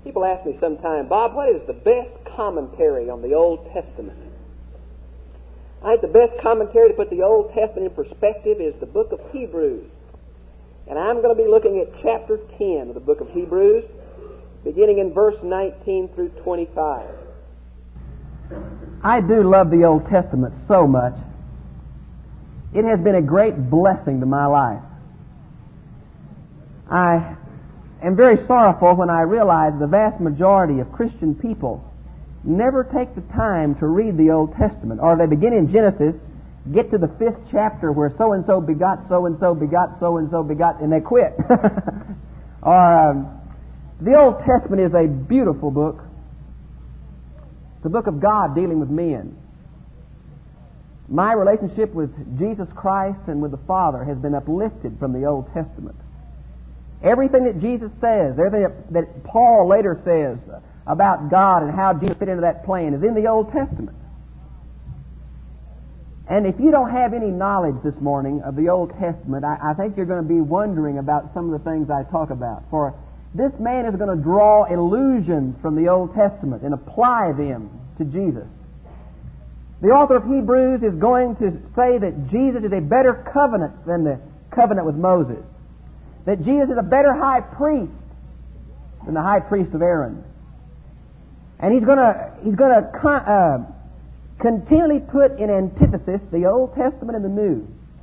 People ask me sometime, Bob, what is the best commentary on the Old Testament? I think the best commentary to put the Old Testament in perspective is the book of Hebrews. And I'm going to be looking at chapter 10 of the book of Hebrews, beginning in verse 19 through 25. I do love the Old Testament so much. It has been a great blessing to my life. I am very sorrowful when I realize the vast majority of Christian people never take the time to read the Old Testament, or they begin in Genesis, get to the 5th chapter where so-and-so begot so-and-so begot so-and-so begot, and they quit. The Old Testament is a beautiful book. It's a book of God dealing with men. My relationship with Jesus Christ and with the Father has been uplifted from the Old Testament. Everything that Jesus says, everything that Paul later says about God and how Jesus fit into that plan is in the Old Testament. And if you don't have any knowledge this morning of the Old Testament, I think you're going to be wondering about some of the things I talk about. For this man is going to draw illusions from the Old Testament and apply them to Jesus. The author of Hebrews is going to say that Jesus is a better covenant than the covenant with Moses. That Jesus is a better high priest than the high priest of Aaron. And he's going to continually put in antithesis the Old Testament and the New.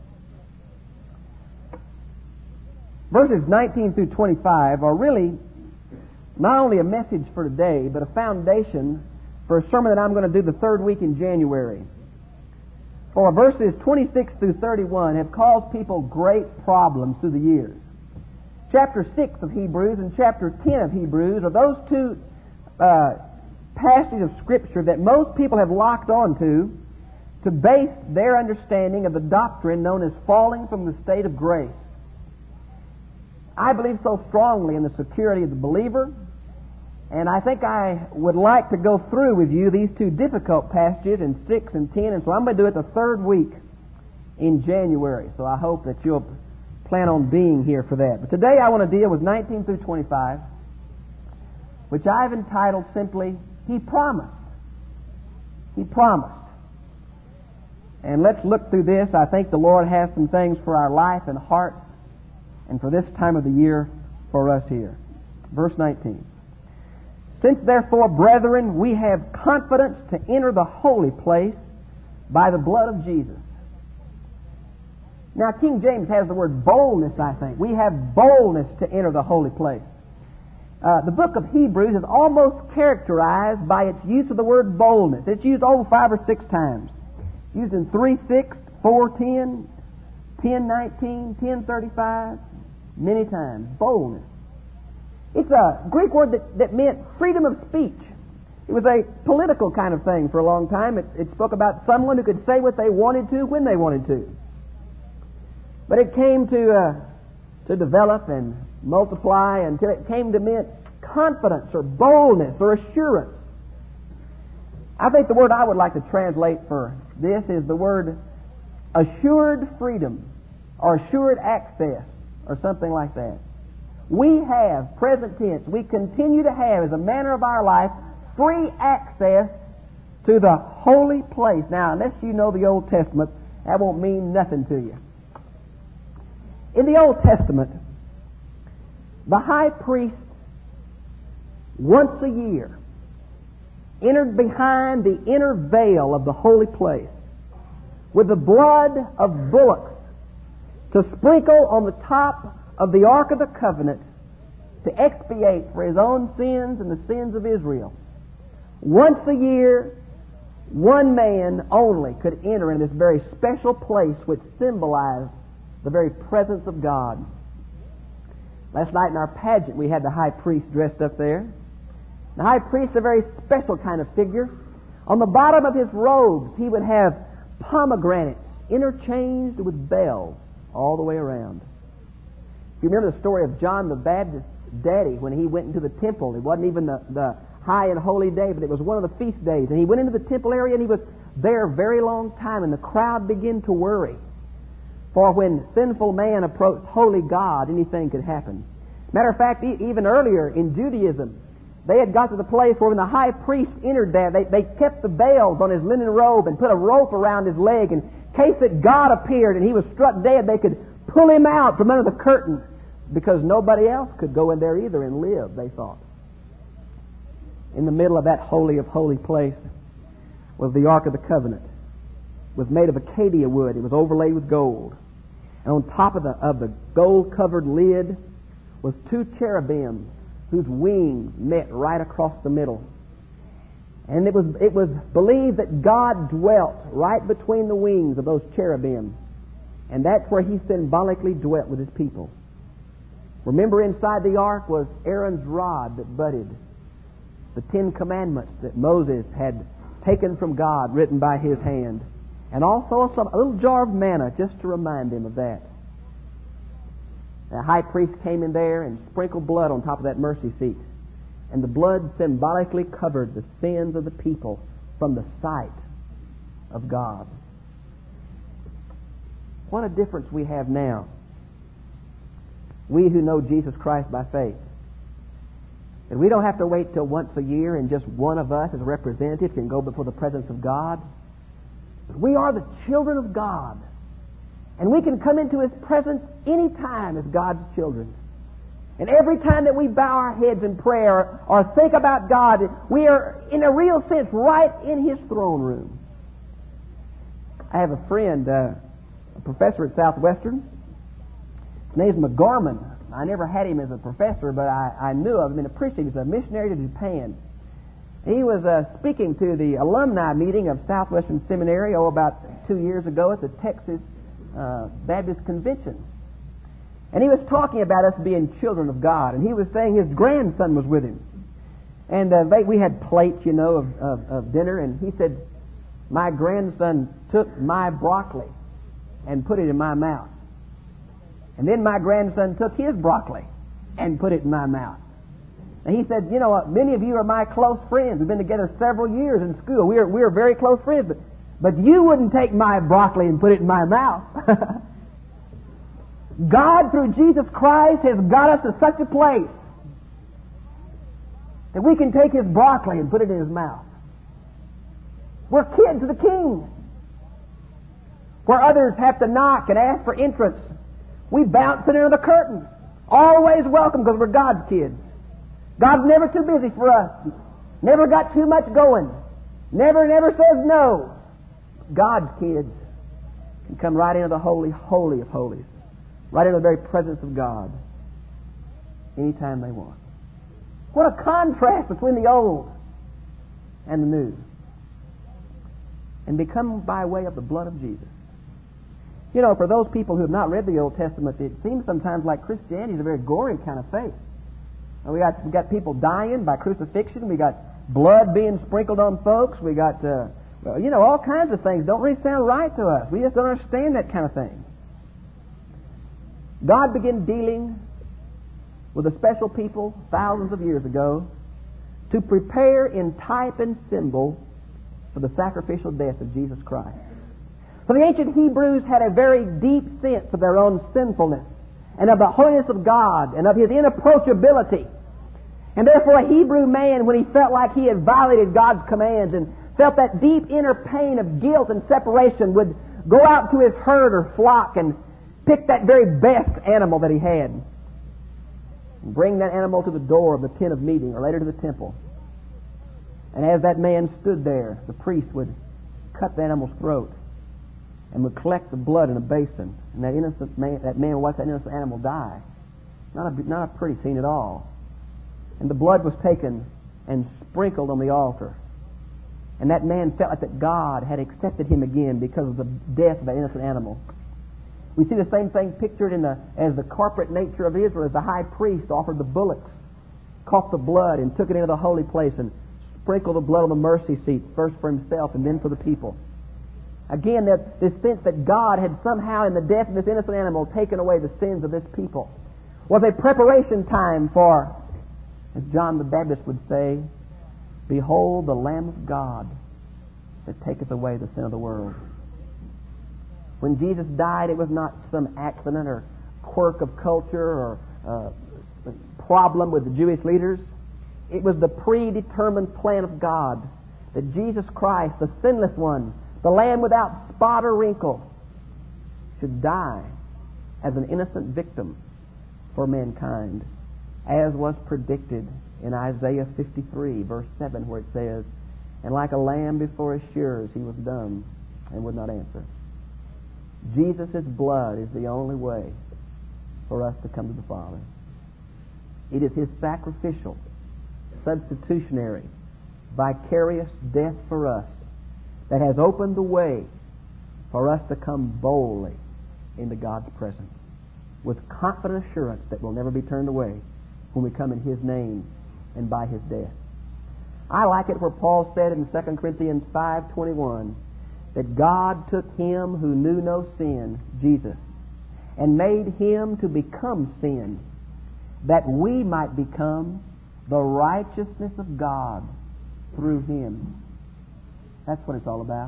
Verses 19 through 25 are really not only a message for today, but a foundation for a sermon that I'm going to do the 3rd week in January. For verses 26 through 31 have caused people great problems through the years. Chapter 6 of Hebrews and chapter 10 of Hebrews are those two passages of Scripture that most people have locked onto to base their understanding of the doctrine known as falling from the state of grace. I believe so strongly in the security of the believer, and I think I would like to go through with you these two difficult passages in 6 and 10, and so I'm going to do it the 3rd week in January, so I hope that you'll plan on being here for that. But today I want to deal with 19 through 25, which I've entitled simply, He Promised. He Promised. And let's look through this. I think the Lord has some things for our life and heart and for this time of the year for us here. Verse 19. Since therefore, brethren, we have confidence to enter the holy place by the blood of Jesus. Now, King James has the word boldness, I think. We have boldness to enter the holy place. The book of Hebrews is almost characterized by its use of the word boldness. It's used over 5 or 6 times. Used in 3:6, 4:10, 10:19, 10:35, many times. Boldness. It's a Greek word that meant freedom of speech. It was a political kind of thing for a long time. It spoke about someone who could say what they wanted to when they wanted to. But it came to develop and multiply until it came to mean confidence or boldness or assurance. I think the word I would like to translate for this is the word assured freedom or assured access or something like that. We have, present tense, we continue to have as a manner of our life free access to the holy place. Now, unless you know the Old Testament, that won't mean nothing to you. In the Old Testament, the high priest once a year entered behind the inner veil of the holy place with the blood of bullocks to sprinkle on the top of the Ark of the Covenant to expiate for his own sins and the sins of Israel. Once a year, one man only could enter in this very special place which symbolized the very presence of God. Last night in our pageant, we had the high priest dressed up there. The high priest is a very special kind of figure. On the bottom of his robes, he would have pomegranates interchanged with bells all the way around. If you remember the story of John the Baptist's daddy when he went into the temple, it wasn't even the high and holy day, but it was one of the feast days. And he went into the temple area and he was there a very long time, and the crowd began to worry. For when sinful man approached holy God, anything could happen. Matter of fact, even earlier in Judaism, They had got to the place where when the high priest entered there, they kept the veils on his linen robe and put a rope around his leg in case that God appeared and he was struck dead, they could pull him out from under the curtain because nobody else could go in there either and live, they thought. In the middle of that holy of holy place was the Ark of the Covenant. It was made of acacia wood. It was overlaid with gold. And on top of the gold-covered lid was two cherubims whose wings met right across the middle. And it was believed that God dwelt right between the wings of those cherubim. And that's where he symbolically dwelt with his people. Remember, inside the ark was Aaron's rod that budded, the 10 Commandments that Moses had taken from God, written by his hand, and also a little jar of manna just to remind him of that. The high priest came in there and sprinkled blood on top of that mercy seat, and the blood symbolically covered the sins of the people from the sight of God. What a difference we have now, we who know Jesus Christ by faith. And we don't have to wait till once a year and just one of us as representatives can go before the presence of God. But we are the children of God. And we can come into his presence any time as God's children. And every time that we bow our heads in prayer or think about God, we are, in a real sense, right in his throne room. I have a friend, a professor at Southwestern. His name's McGorman. I never had him as a professor, but I knew of him and appreciated him. He's a missionary to Japan. He was speaking to the alumni meeting of Southwestern Seminary, about 2 years ago at the Texas Baptist Convention. And he was talking about us being children of God. And he was saying his grandson was with him. And we had plates, of dinner. And he said, my grandson took my broccoli and put it in my mouth. And then my grandson took his broccoli and put it in my mouth. And he said, many of you are my close friends. We've been together several years in school. We are very close friends. But you wouldn't take my broccoli and put it in my mouth. God, through Jesus Christ, has got us to such a place that we can take his broccoli and put it in his mouth. We're kids of the King. Where others have to knock and ask for entrance, we bounce it under the curtain. Always welcome because we're God's kids. God's never too busy for us. Never got too much going. Never says no. God's kids can come right into the holy, holy of holies. Right into the very presence of God. Anytime they want. What a contrast between the old and the new. And become by way of the blood of Jesus. For those people who have not read the Old Testament, it seems sometimes like Christianity is a very gory kind of faith. We got people dying by crucifixion. We got blood being sprinkled on folks. We got, all kinds of things. Don't really sound right to us. We just don't understand that kind of thing. God began dealing with a special people thousands of years ago to prepare in type and symbol for the sacrificial death of Jesus Christ. So the ancient Hebrews had a very deep sense of their own sinfulness and of the holiness of God and of his inapproachability. And therefore a Hebrew man, when he felt like he had violated God's commands and felt that deep inner pain of guilt and separation, would go out to his herd or flock and pick that very best animal that he had and bring that animal to the door of the tent of meeting or later to the temple. And as that man stood there, the priest would cut the animal's throat and would collect the blood in a basin, and that man watched that innocent animal die. Not a pretty scene at all. And the blood was taken and sprinkled on the altar. And that man felt like that God had accepted him again because of the death of that innocent animal. We see the same thing pictured as the corporate nature of Israel, as the high priest offered the bullocks, caught the blood and took it into the holy place and sprinkled the blood on the mercy seat, first for himself and then for the people. Again, this sense that God had somehow, in the death of this innocent animal, taken away the sins of this people, was a preparation time for, as John the Baptist would say, behold the Lamb of God that taketh away the sin of the world. When Jesus died, it was not some accident or quirk of culture or problem with the Jewish leaders. It was the predetermined plan of God that Jesus Christ, the sinless one, the Lamb without spot or wrinkle, should die as an innocent victim for mankind, as was predicted in Isaiah 53, verse 7, where it says, "And like a lamb before his shearers, he was dumb and would not answer." Jesus' blood is the only way for us to come to the Father. It is His sacrificial, substitutionary, vicarious death for us that has opened the way for us to come boldly into God's presence with confident assurance that will never be turned away when we come in His name and by His death. I like it where Paul said in 2 Corinthians 5:21 that God took Him who knew no sin, Jesus, and made Him to become sin, that we might become the righteousness of God through Him. That's what it's all about.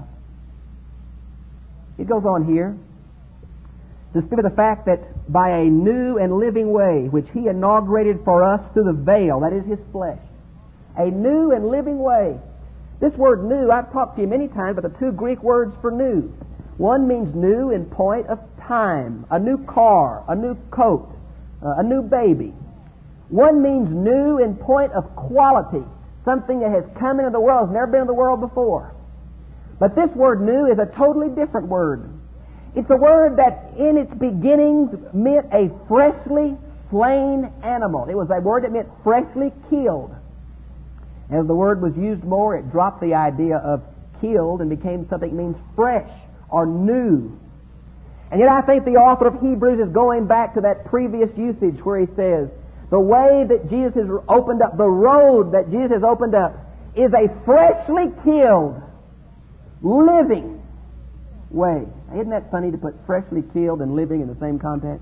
It goes on here to speak of the fact that by a new and living way, which He inaugurated for us through the veil, that is His flesh, a new and living way. This word new, I've talked to you many times about the two Greek words for new. One means new in point of time, a new car, a new coat, a new baby. One means new in point of quality, something that has come into the world, has never been in the world before. But this word new is a totally different word. It's a word that in its beginnings meant a freshly slain animal. It was a word that meant freshly killed. As the word was used more, it dropped the idea of killed and became something that means fresh or new. And yet I think the author of Hebrews is going back to that previous usage where he says, the way that Jesus has opened up, the road that Jesus has opened up, is a freshly killed, living way. Now, isn't that funny to put freshly killed and living in the same context?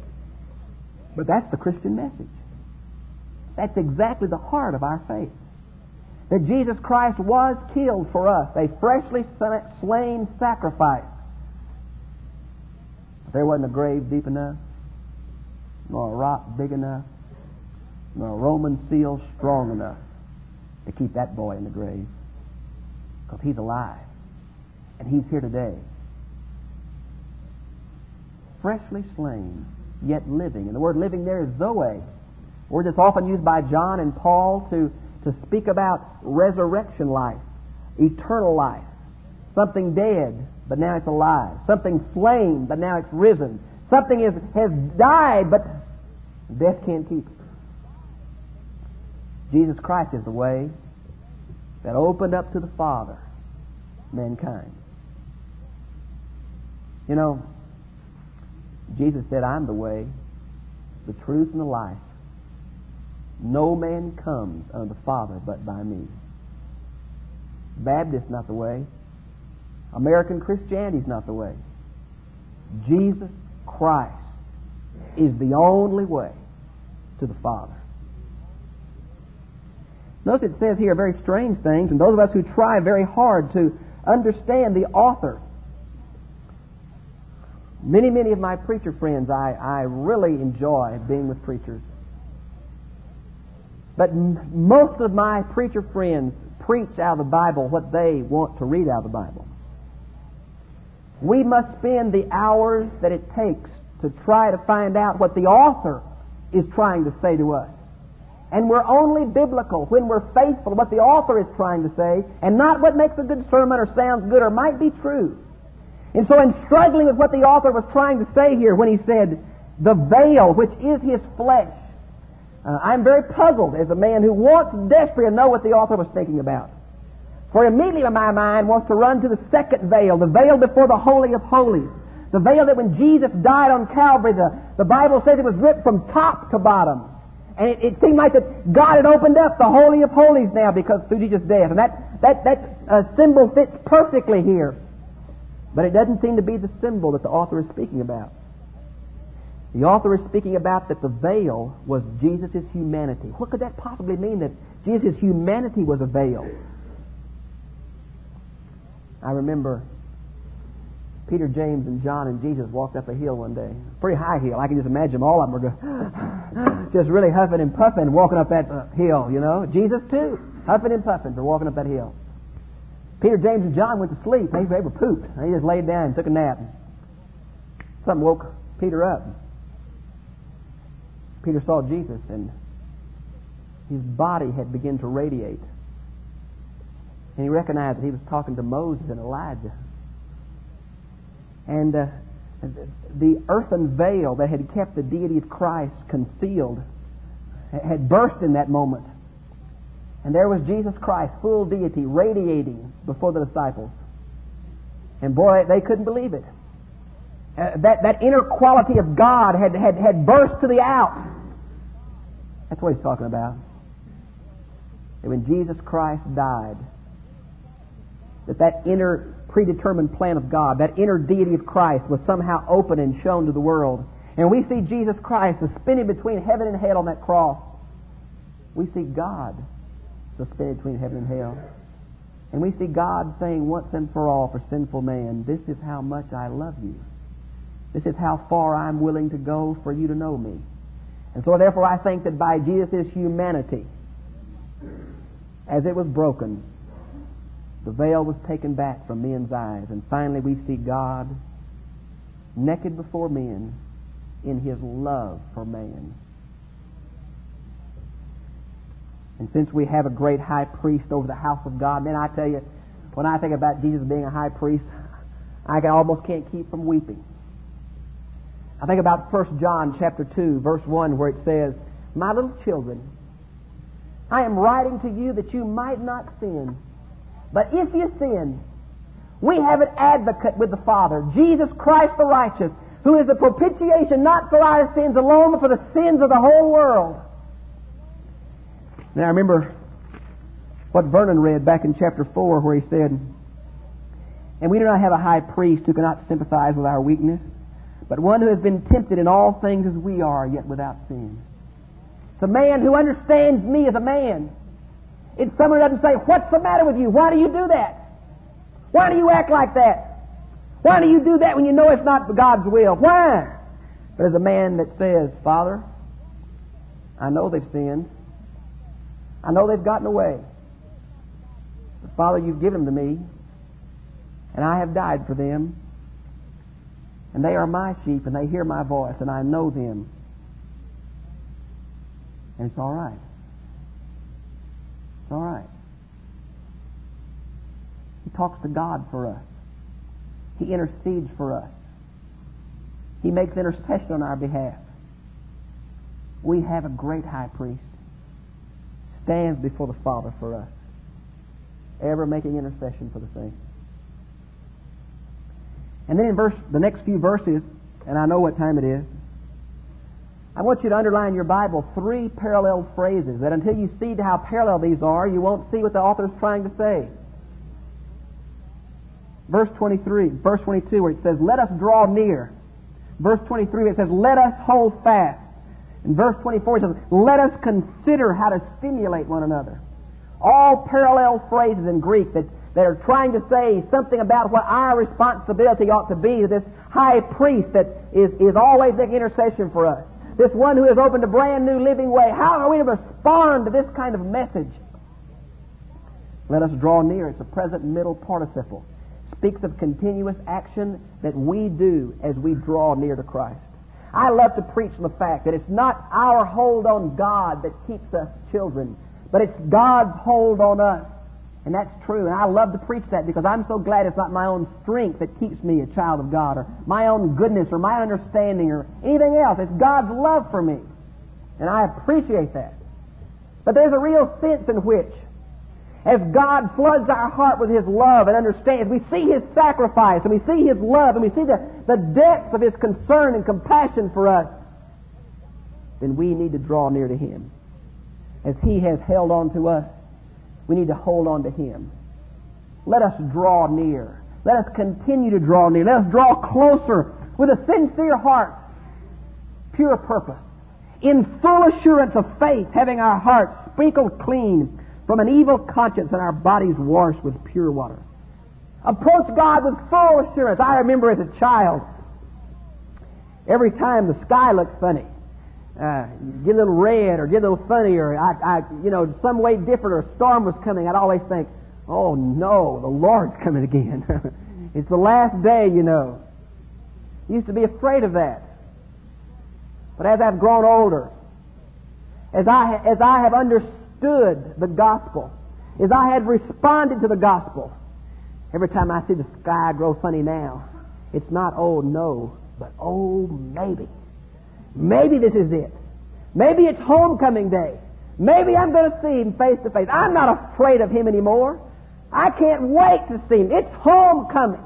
But that's the Christian message. That's exactly the heart of our faith. That Jesus Christ was killed for us, a freshly slain sacrifice. But there wasn't a grave deep enough, nor a rock big enough, nor a Roman seal strong enough to keep that boy in the grave. Because He's alive. And He's here today. Freshly slain, yet living. And the word living there is zoe. A word that's often used by John and Paul to speak about resurrection life, eternal life. Something dead, but now it's alive. Something slain, but now it's risen. Something has died, but death can't keep it. Jesus Christ is the way that opened up to the Father mankind. You know, Jesus said, "I'm the way, the truth, and the life. No man comes unto the Father but by me." Baptist not the way. American Christianity is not the way. Jesus Christ is the only way to the Father. Notice it says here very strange things, and those of us who try very hard to understand the author. Many of my preacher friends, I really enjoy being with preachers. But most of my preacher friends preach out of the Bible what they want to read out of the Bible. We must spend the hours that it takes to try to find out what the author is trying to say to us. And we're only biblical when we're faithful to what the author is trying to say, and not what makes a good sermon or sounds good or might be true. And so in struggling with what the author was trying to say here when he said, the veil, which is His flesh, I'm very puzzled as a man who wants desperately to know what the author was thinking about. For immediately in my mind wants to run to the second veil, the veil before the Holy of Holies. The veil that when Jesus died on Calvary, the Bible says it was ripped from top to bottom. And it seemed like that God had opened up the Holy of Holies now because through Jesus' death. And that symbol fits perfectly here. But it doesn't seem to be the symbol that the author is speaking about. The author is speaking about that the veil was Jesus' humanity. What could that possibly mean, that Jesus' humanity was a veil? I remember Peter, James, and John and Jesus walked up a hill one day. Pretty high hill. I can just imagine them, all of them were just really huffing and puffing walking up that hill, you know. Jesus too, huffing and puffing for walking up that hill. Peter, James, and John went to sleep. They were pooped. They just laid down and took a nap. Something woke Peter up. Peter saw Jesus, and his body had begun to radiate. And he recognized that he was talking to Moses and Elijah. And the earthen veil that had kept the deity of Christ concealed had burst in that moment. And there was Jesus Christ, full deity, radiating before the disciples. And boy, they couldn't believe it. That inner quality of God had burst to the out. That's what he's talking about. And when Jesus Christ died, that inner predetermined plan of God, that inner deity of Christ was somehow open and shown to the world. And we see Jesus Christ suspended between heaven and hell on that cross. We see God suspended between heaven and hell. And we see God saying once and for all for sinful man, this is how much I love you. This is how far I'm willing to go for you to know me. And so therefore I think that by Jesus' humanity, as it was broken, the veil was taken back from men's eyes, and finally we see God naked before men in His love for man. And since we have a great high priest over the house of God, man, I tell you, when I think about Jesus being a high priest, I almost can't keep from weeping. I think about 1 John chapter 2, verse 1, where it says, "My little children, I am writing to you that you might not sin. But if you sin, we have an advocate with the Father, Jesus Christ the righteous, who is the propitiation not for our sins alone, but for the sins of the whole world." Now I remember what Vernon read back in chapter 4, where he said, "And we do not have a high priest who cannot sympathize with our weakness, but one who has been tempted in all things as we are, yet without sin." It's a man who understands me as a man. It's someone who doesn't say, "What's the matter with you? Why do you do that? Why do you act like that? Why do you do that when you know it's not God's will? Why?" But as a man that says, "Father, I know they've sinned. I know they've gotten away. But Father, you've given them to me, and I have died for them. And they are my sheep, and they hear my voice, and I know them. And it's all right. It's all right." He talks to God for us. He intercedes for us. He makes intercession on our behalf. We have a great high priest. Stands before the Father for us, ever making intercession for the saints. And then in the next few verses, and I know what time it is, I want you to underline in your Bible 3 parallel phrases that until you see how parallel these are, you won't see what the author is trying to say. Verse 22, where it says, "Let us draw near." Verse 23, it says, "Let us hold fast." In verse 24, it says, "Let us consider how to stimulate one another." All parallel phrases in Greek that are trying to say something about what our responsibility ought to be to this high priest that is always making intercession for us. This one who has opened a brand new living way. How are we to respond to this kind of message? Let us draw near. It's a present middle participle. Speaks of continuous action that we do as we draw near to Christ. I love to preach on the fact that it's not our hold on God that keeps us children, but it's God's hold on us. And that's true. And I love to preach that because I'm so glad it's not my own strength that keeps me a child of God, or my own goodness, or my understanding, or anything else. It's God's love for me. And I appreciate that. But there's a real sense in which, as God floods our heart with His love and understands, we see His sacrifice, and we see His love, and we see the depths of His concern and compassion for us, then we need to draw near to Him. As He has held on to us, we need to hold on to Him. Let us draw near. Let us continue to draw near. Let us draw closer with a sincere heart, pure purpose, in full assurance of faith, having our hearts sprinkled clean from an evil conscience and our bodies washed with pure water. Approach God with full assurance. I remember as a child, every time the sky looked funny, get a little red or get a little funny or some way different or a storm was coming, I'd always think, oh no, the Lord's coming again. It's the last day, you know. I used to be afraid of that. But as I've grown older, as I have understood the gospel, as I have responded to the gospel, every time I see the sky grow funny now, it's not, oh no, but oh maybe. Maybe this is it. Maybe it's homecoming day. Maybe I'm going to see Him face to face. I'm not afraid of Him anymore. I can't wait to see Him. It's homecoming.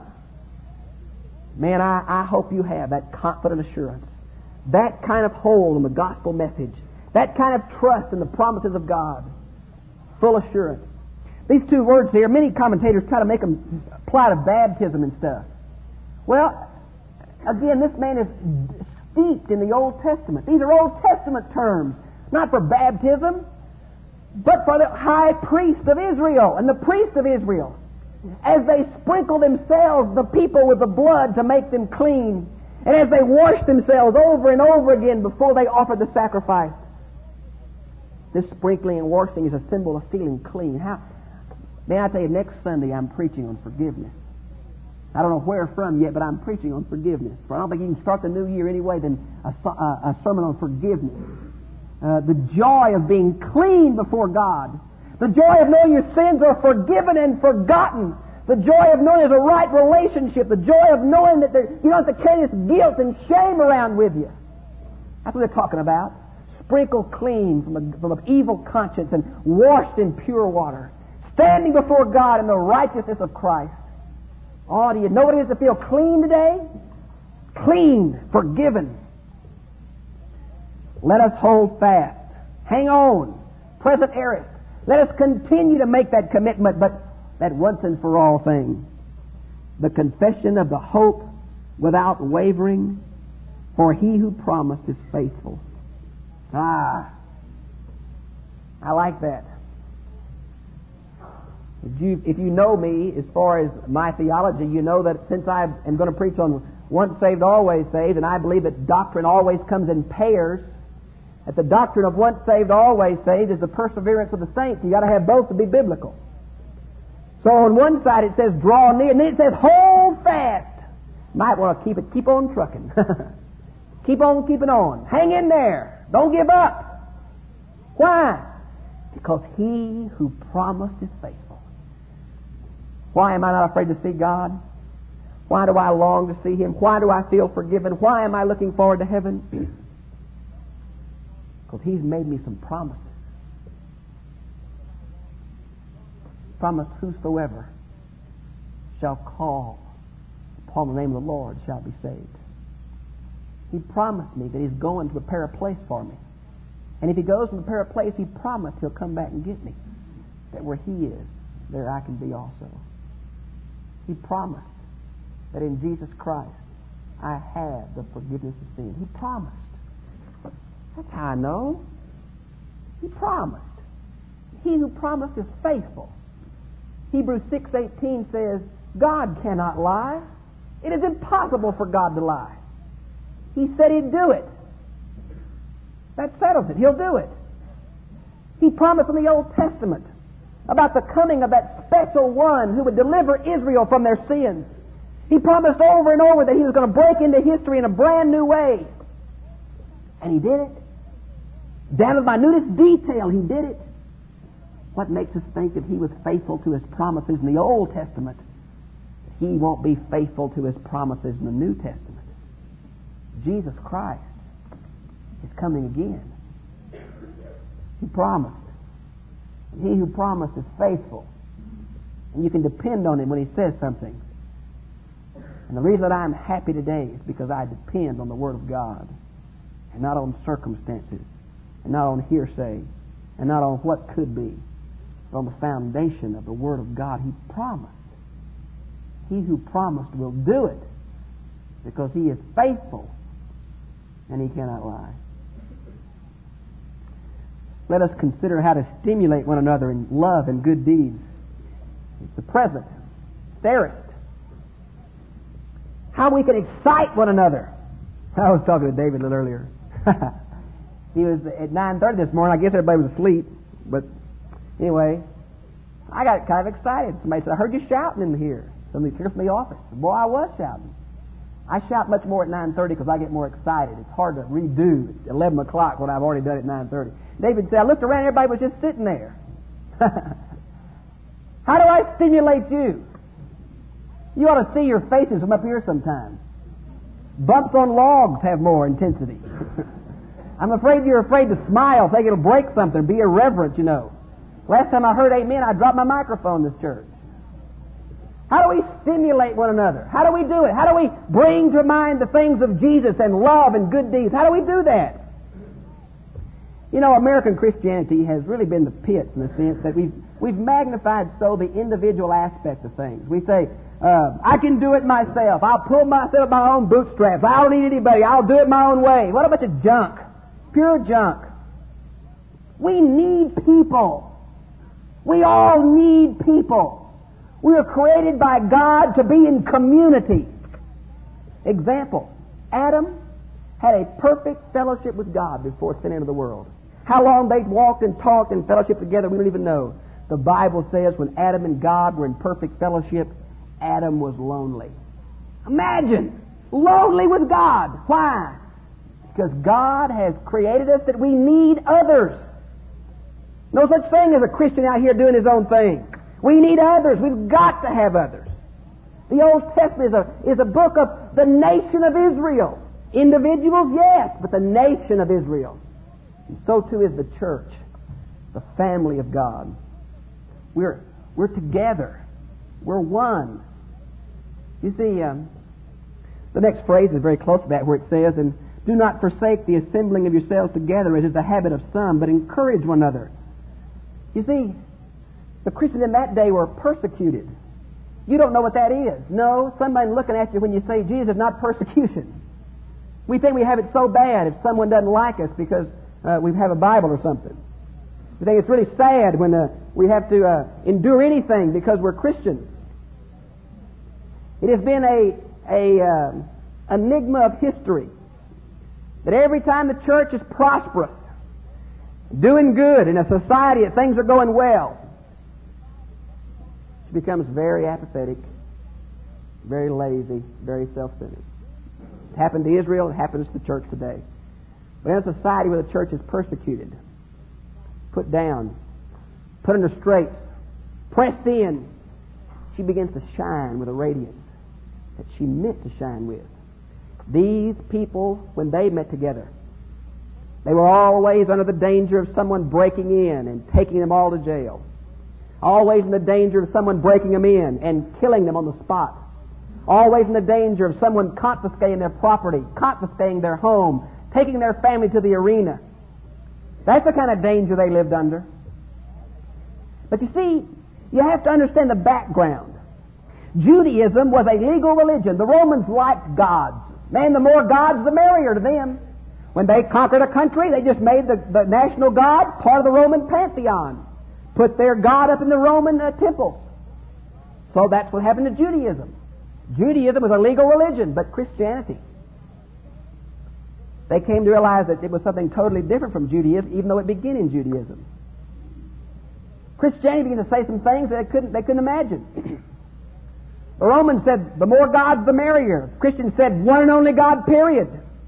Man, I hope you have that confident assurance, that kind of hold on the gospel message, that kind of trust in the promises of God. Full assurance. These two words here, many commentators try to make them apply to baptism and stuff. Well, again, this man is steeped in the Old Testament. These are Old Testament terms, not for baptism, but for the high priest of Israel and the priest of Israel. As they sprinkle themselves, the people, with the blood to make them clean, and as they wash themselves over and over again before they offer the sacrifice. This sprinkling and washing is a symbol of feeling clean. May I tell you, next Sunday I'm preaching on forgiveness. I don't know where from yet, but I'm preaching on forgiveness. For I don't think you can start the new year any way than a sermon on forgiveness. The joy of being clean before God. The joy of knowing your sins are forgiven and forgotten. The joy of knowing there's a right relationship. The joy of knowing that you don't have to carry this guilt and shame around with you. That's what they're talking about. Sprinkled clean from an evil conscience and washed in pure water. Standing before God in the righteousness of Christ. Oh, do you know what it is to feel clean today? Clean, forgiven. Let us hold fast. Hang on. Present aorist. Let us continue to make that commitment, but that once and for all thing. The confession of the hope without wavering, for He who promised is faithful. I like that. If you know me as far as my theology, you know that since I am going to preach on once saved, always saved, and I believe that doctrine always comes in pairs, that the doctrine of once saved, always saved is the perseverance of the saints. You've got to have both to be biblical. So on one side it says draw near, and then it says hold fast. Might want to keep on trucking. Keep on keeping on. Hang in there. Don't give up. Why? Because He who promised is faithful. Why am I not afraid to see God? Why do I long to see Him? Why do I feel forgiven? Why am I looking forward to heaven? Because He's made me some promises. Promise, whosoever shall call upon the name of the Lord shall be saved. He promised me that He's going to prepare a place for me. And if He goes to prepare a place, He promised He'll come back and get me. That where He is, there I can be also. He promised that in Jesus Christ I have the forgiveness of sin. He promised. That's how I know. He promised. He who promised is faithful. Hebrews 6:18 says, God cannot lie. It is impossible for God to lie. He said He'd do it. That settles it. He'll do it. He promised in the Old Testament about the coming of that special one who would deliver Israel from their sins. He promised over and over that He was going to break into history in a brand new way. And He did it. Down to the minutest detail, He did it. What makes us think that He was faithful to His promises in the Old Testament, He won't be faithful to His promises in the New Testament? Jesus Christ is coming again. He promised. And He who promised is faithful. And you can depend on Him when He says something. And the reason that I'm happy today is because I depend on the Word of God, and not on circumstances, and not on hearsay, and not on what could be, but on the foundation of the Word of God. He promised. He who promised will do it, because He is faithful and He cannot lie. Let us consider how to stimulate one another in love and good deeds. It's the present. Theorist. How we can excite one another. I was talking to David a little earlier. He was at 9:30 this morning. I guess everybody was asleep. But anyway, I got kind of excited. Somebody said, I heard you shouting in here. Somebody came from the office. Boy, I was shouting. I shout much more at 9:30 because I get more excited. It's hard to redo at 11 o'clock when I've already done it at 9:30. David said, I looked around, everybody was just sitting there. How do I stimulate you? You ought to see your faces from up here sometime. Bumps on logs have more intensity. I'm afraid you're afraid to smile, think it'll break something, be irreverent, you know. Last time I heard amen, I dropped my microphone in this church. How do we stimulate one another? How do we do it? How do we bring to mind the things of Jesus and love and good deeds? How do we do that? You know, American Christianity has really been the pits in the sense that we've magnified so the individual aspect of things. We say, I can do it myself. I'll pull myself my own bootstraps. I don't need anybody. I'll do it my own way. What a bunch of junk. Pure junk. We need people. We all need people. We are created by God to be in community. Example, Adam had a perfect fellowship with God before sin entered the world. How long they walked and talked and fellowship together, we don't even know. The Bible says when Adam and God were in perfect fellowship, Adam was lonely. Imagine, lonely with God. Why? Because God has created us that we need others. No such thing as a Christian out here doing his own thing. We need others. We've got to have others. The Old Testament is a book of the nation of Israel. Individuals, yes, but the nation of Israel. And so too is the church, the family of God. We're together. We're one. You see, the next phrase is very close to that, where it says, and do not forsake the assembling of yourselves together, as is the habit of some, but encourage one another. You see, the Christians in that day were persecuted. You don't know what that is. No, somebody looking at you when you say Jesus is not persecution. We think we have it so bad if someone doesn't like us because we have a Bible or something. We think it's really sad when we have to endure anything because we're Christians. It has been a enigma of history that every time the church is prosperous, doing good in a society that things are going well, she becomes very apathetic, very lazy, very self-centered. It happened to Israel, it happens to the church today. But in a society where the church is persecuted, put down, put under straits, pressed in, she begins to shine with a radiance that she meant to shine with. These people, when they met together, they were always under the danger of someone breaking in and taking them all to jail. Always in the danger of someone breaking them in and killing them on the spot. Always in the danger of someone confiscating their property, confiscating their home, taking their family to the arena. That's the kind of danger they lived under. But you see, you have to understand the background. Judaism was a legal religion. The Romans liked gods. Man, the more gods, the merrier to them. When they conquered a country, they just made the national god part of the Roman pantheon. Put their god up in the Roman temples. So that's what happened to Judaism. Judaism was a legal religion, but Christianity, they came to realize that it was something totally different from Judaism, even though it began in Judaism. Christianity began to say some things that they couldn't imagine. The Romans said, the more gods, the merrier. Christians said, one and only God, period.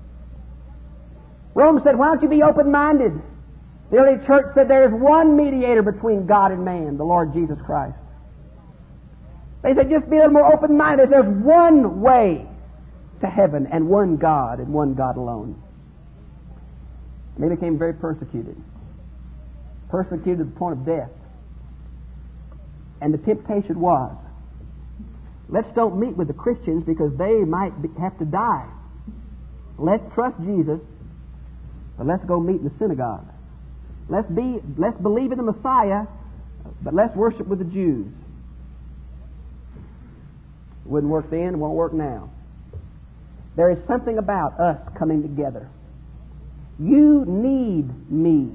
Rome said, why don't you be open-minded? The early church said there is one mediator between God and man, the Lord Jesus Christ. They said, just be a little more open-minded. There's one way to heaven and one God alone. And they became very persecuted. Persecuted to the point of death. And the temptation was, let's don't meet with the Christians because they might have to die. Let's trust Jesus, but let's go meet in the synagogue. Let's believe in the Messiah, but let's worship with the Jews. It wouldn't work then, it won't work now. There is something about us coming together. You need me,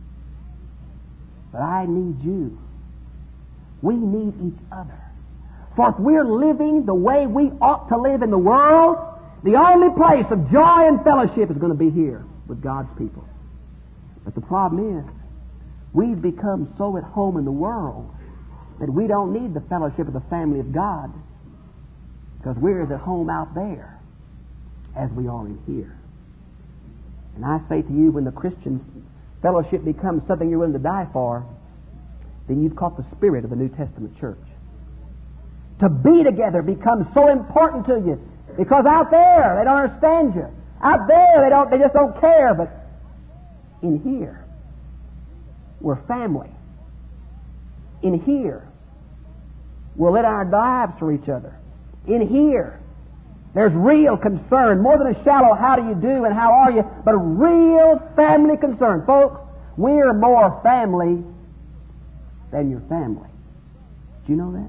but I need you. We need each other. For if we're living the way we ought to live in the world, the only place of joy and fellowship is going to be here with God's people. But the problem is, we've become so at home in the world that we don't need the fellowship of the family of God, because we're as at home out there as we are in here. And I say to you, when the Christian fellowship becomes something you're willing to die for, then you've caught the spirit of the New Testament church. To be together becomes so important to you, because out there they don't understand you. Out there they just don't care. But in here, we're family. In here, we'll let our lives for each other. In here, there's real concern, more than a shallow how do you do and how are you, but a real family concern. Folks, we're more family than your family. Do you know that?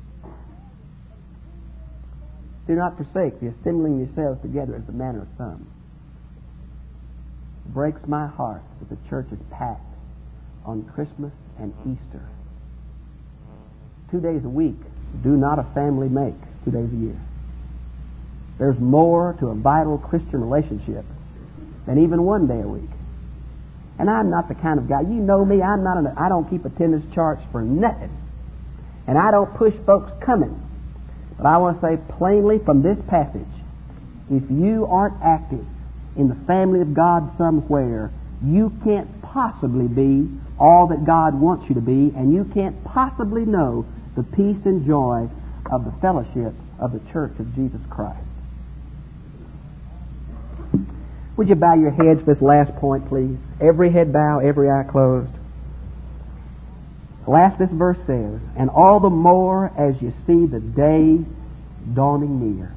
Do not forsake the assembling yourselves together as the manner of some. It breaks my heart that the church is packed on Christmas and Easter. 2 days a week do not a family make 2 days a year. There's more to a vital Christian relationship than even 1 day a week. And I'm not the kind of guy, you know me, I don't keep attendance charts for nothing. And I don't push folks coming. But I want to say plainly from this passage, if you aren't active in the family of God somewhere, you can't possibly be all that God wants you to be, and you can't possibly know the peace and joy of the fellowship of the Church of Jesus Christ. Would you bow your heads for this last point, please? Every head bow, every eye closed. Last, this verse says, and all the more as you see the day dawning near.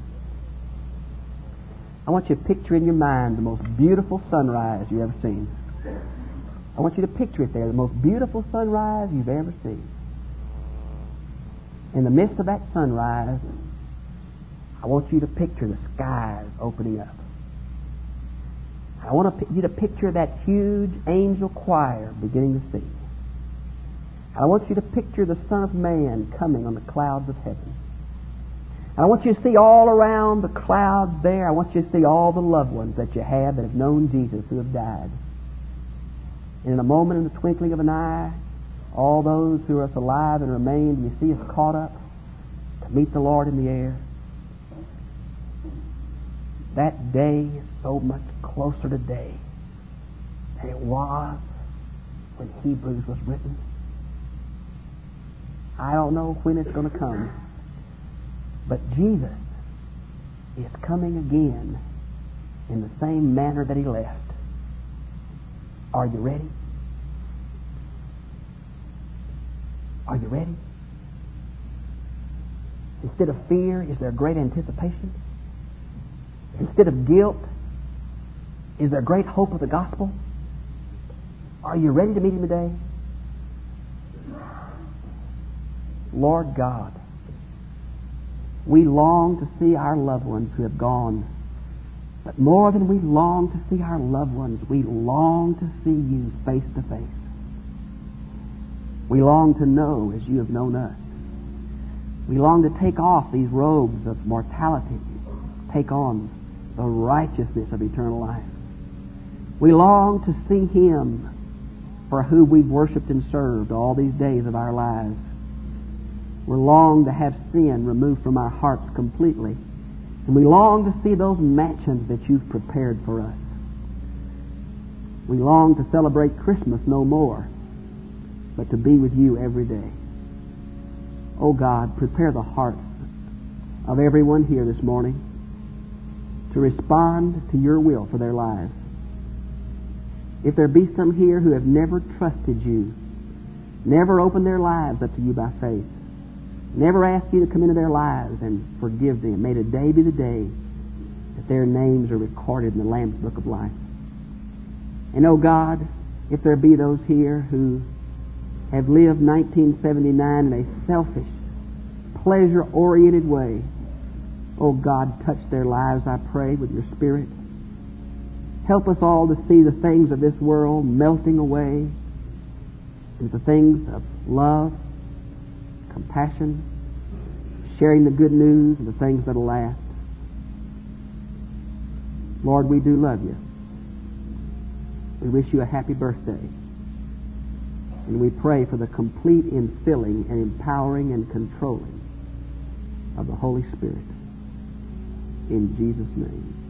I want you to picture in your mind the most beautiful sunrise you've ever seen. I want you to picture it there, the most beautiful sunrise you've ever seen. In the midst of that sunrise, I want you to picture the skies opening up. I want you to picture that huge angel choir beginning to sing. I want you to picture the Son of Man coming on the clouds of heaven. And I want you to see all around the clouds there, I want you to see all the loved ones that you have that have known Jesus who have died. And in a moment, in the twinkling of an eye, all those who are alive and remain, do you see us caught up to meet the Lord in the air? That day is so much closer today than it was when Hebrews was written. I don't know when it's going to come, but Jesus is coming again in the same manner that He left. Are you ready? Are you ready? Instead of fear, is there great anticipation? Instead of guilt, is there great hope of the gospel? Are you ready to meet Him today? Lord God, we long to see our loved ones who have gone. But more than we long to see our loved ones, we long to see You face to face. We long to know as You have known us. We long to take off these robes of mortality, take on the righteousness of eternal life. We long to see Him for who we've worshipped and served all these days of our lives. We long to have sin removed from our hearts completely. And we long to see those mansions that You've prepared for us. We long to celebrate Christmas no more, but to be with You every day. Oh God, prepare the hearts of everyone here this morning to respond to Your will for their lives. If there be some here who have never trusted You, never opened their lives up to You by faith, never asked You to come into their lives and forgive them, may today be the day that their names are recorded in the Lamb's Book of Life. And oh God, if there be those here who have lived 1979 in a selfish, pleasure-oriented way, oh God, touch their lives, I pray, with Your Spirit. Help us all to see the things of this world melting away into the things of love, compassion, sharing the good news and the things that will last. Lord, we do love you. We wish you a happy birthday. And we pray for the complete infilling and empowering and controlling of the Holy Spirit. In Jesus' name.